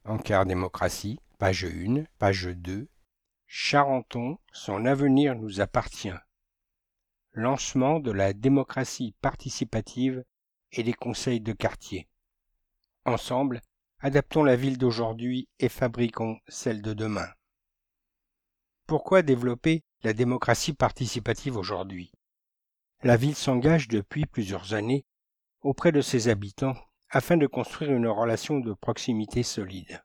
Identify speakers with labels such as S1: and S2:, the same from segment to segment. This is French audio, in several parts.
S1: Encart démocratie, page 1, page 2. Charenton, son avenir nous appartient. Lancement de la démocratie participative et des conseils de quartier. Ensemble, adaptons la ville d'aujourd'hui et fabriquons celle de demain. Pourquoi développer la démocratie participative aujourd'hui ? La ville s'engage depuis plusieurs années auprès de ses habitants afin de construire une relation de proximité solide.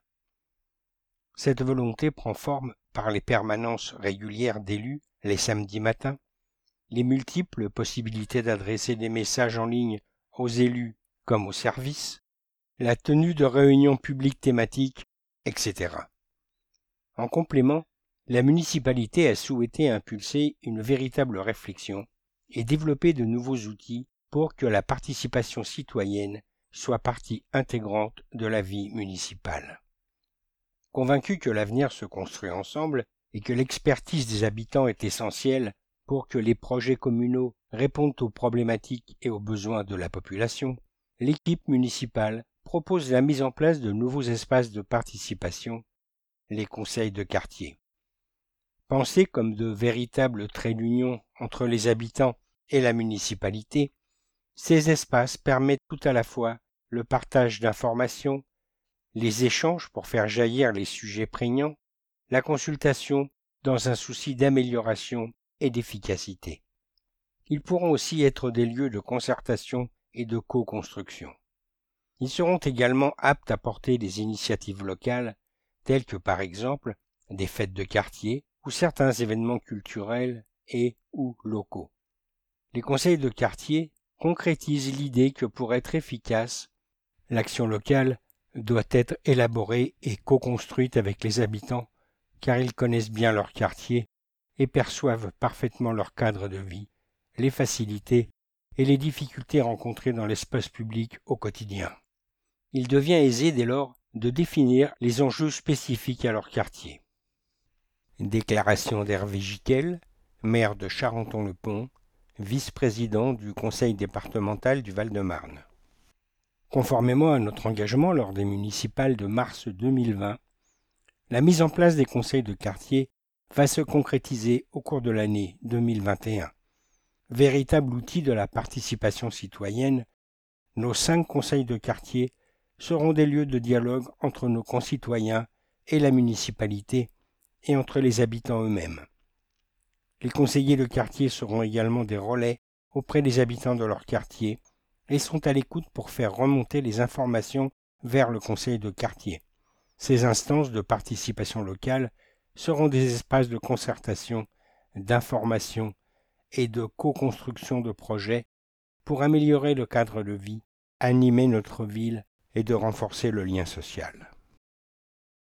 S1: Cette volonté prend forme par les permanences régulières d'élus les samedis matins, les multiples possibilités d'adresser des messages en ligne aux élus comme aux services, la tenue de réunions publiques thématiques, etc. En complément, la municipalité a souhaité impulser une véritable réflexion et développer de nouveaux outils pour que la participation citoyenne soit partie intégrante de la vie municipale. Convaincu que l'avenir se construit ensemble et que l'expertise des habitants est essentielle pour que les projets communaux répondent aux problématiques et aux besoins de la population, l'équipe municipale propose la mise en place de nouveaux espaces de participation, les conseils de quartier. Pensés comme de véritables traits d'union entre les habitants et la municipalité, ces espaces permettent tout à la fois le partage d'informations, les échanges pour faire jaillir les sujets prégnants, la consultation dans un souci d'amélioration et d'efficacité. Ils pourront aussi être des lieux de concertation et de co-construction. Ils seront également aptes à porter des initiatives locales, telles que par exemple des fêtes de quartier ou certains événements culturels et ou locaux. Les conseils de quartier concrétisent l'idée que pour être efficace, l'action locale doit être élaborée et co-construite avec les habitants, car ils connaissent bien leur quartier et perçoivent parfaitement leur cadre de vie, les facilités et les difficultés rencontrées dans l'espace public au quotidien. Il devient aisé dès lors de définir les enjeux spécifiques à leur quartier. Déclaration d'Hervé Giquel, maire de Charenton-le-Pont, vice-président du conseil départemental du Val-de-Marne. Conformément à notre engagement lors des municipales de mars 2020, la mise en place des conseils de quartier va se concrétiser au cours de l'année 2021. Véritable outil de la participation citoyenne, nos 5 conseils de quartier seront des lieux de dialogue entre nos concitoyens et la municipalité et entre les habitants eux-mêmes. Les conseillers de quartier seront également des relais auprès des habitants de leur quartier et sont à l'écoute pour faire remonter les informations vers le conseil de quartier. Ces instances de participation locale seront des espaces de concertation, d'information et de co-construction de projets pour améliorer le cadre de vie, animer notre ville et de renforcer le lien social.